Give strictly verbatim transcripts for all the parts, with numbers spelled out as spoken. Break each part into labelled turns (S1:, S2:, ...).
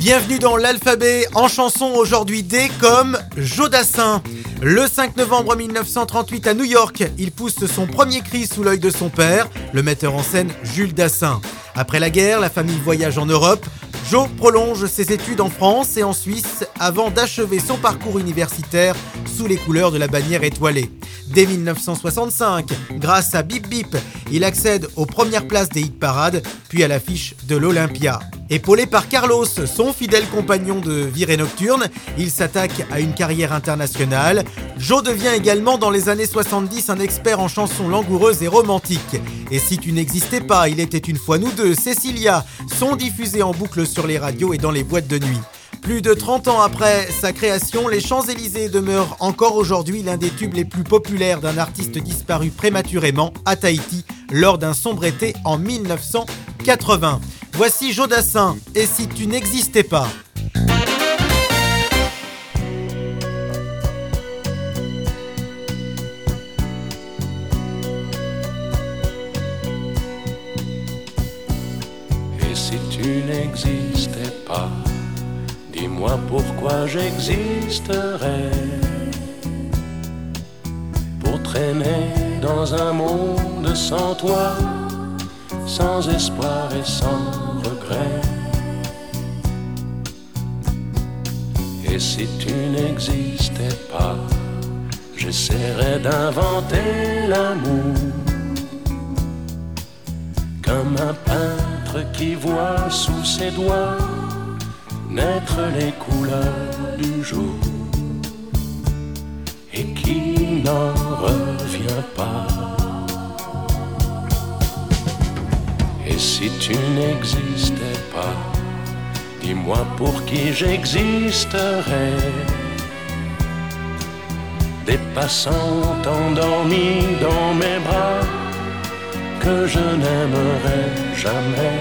S1: Bienvenue dans l'alphabet en chanson, aujourd'hui D comme Jodassin. Le cinq novembre mille neuf cent trente-huit à New York, il pousse son premier cri sous l'œil de son père, le metteur en scène Jules Dassin. Après la guerre, la famille voyage en Europe. Joe prolonge ses études en France et en Suisse avant d'achever son parcours universitaire sous les couleurs de la bannière étoilée. Dès mille neuf cent soixante-cinq, grâce à Bip Bip, il accède aux premières places des hit-parades, puis à l'affiche de l'Olympia. Épaulé par Carlos, son fidèle compagnon de virée nocturne, il s'attaque à une carrière internationale. Joe devient également dans les années soixante-dix un expert en chansons langoureuses et romantiques. Et si tu n'existais pas, il était une fois nous deux, Cecilia, sont diffusés en boucle sur les radios et dans les boîtes de nuit. Plus de trente ans après sa création, les Champs-Élysées demeurent encore aujourd'hui l'un des tubes les plus populaires d'un artiste disparu prématurément à Tahiti lors d'un sombre été en mille neuf cent quatre-vingts. Voici Jodassin, et si tu n'existais pas.
S2: Et si tu n'existais pas, dis-moi pourquoi j'existerais. Pour traîner dans un monde sans toi, sans espoir et sans regret. Et si tu n'existais pas, j'essaierais d'inventer l'amour, comme un peintre qui voit sous ses doigts naître les couleurs du jour et qui n'en revient pas. Et si tu n'existais pas, dis-moi pour qui j'existerais. Des passants endormis dans mes bras que je n'aimerais jamais.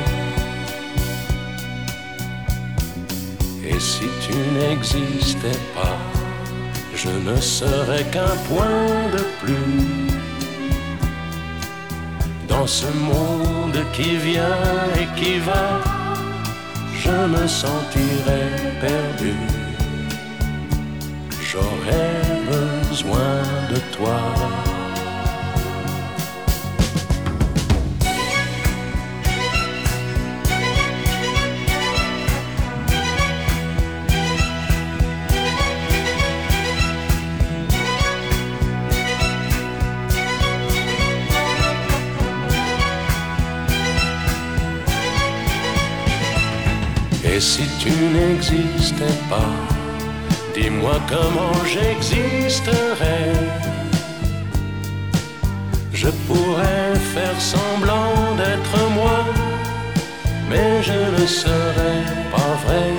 S2: Et si tu n'existais pas, je ne serais qu'un point de plus dans ce monde qui vient et qui va. Je me sentirais perdu. J'aurais besoin de toi. Et si tu n'existais pas, dis-moi comment j'existerais. Je pourrais faire semblant d'être moi, mais je ne serais pas vrai.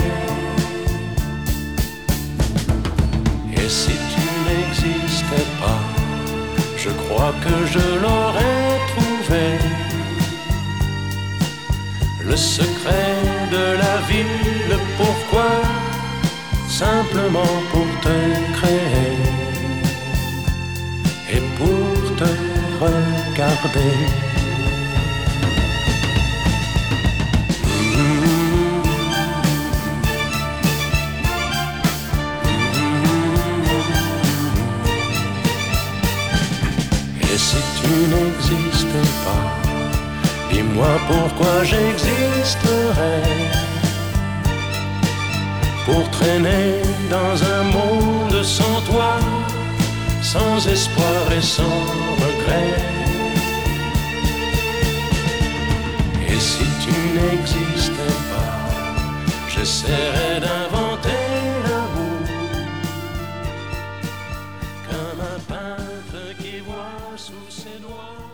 S2: Et si tu n'existais pas, je crois que je l'aurais trouvé. Le secret de la vie, le pourquoi, simplement pour te créer et pour te regarder. Et si tu n'existais pas, dis-moi pourquoi j'existerais. Pour traîner dans un monde sans toi, sans espoir et sans regret. Et si tu n'existais pas, j'essaierais d'inventer l'amour, comme un peintre qui voit sous ses doigts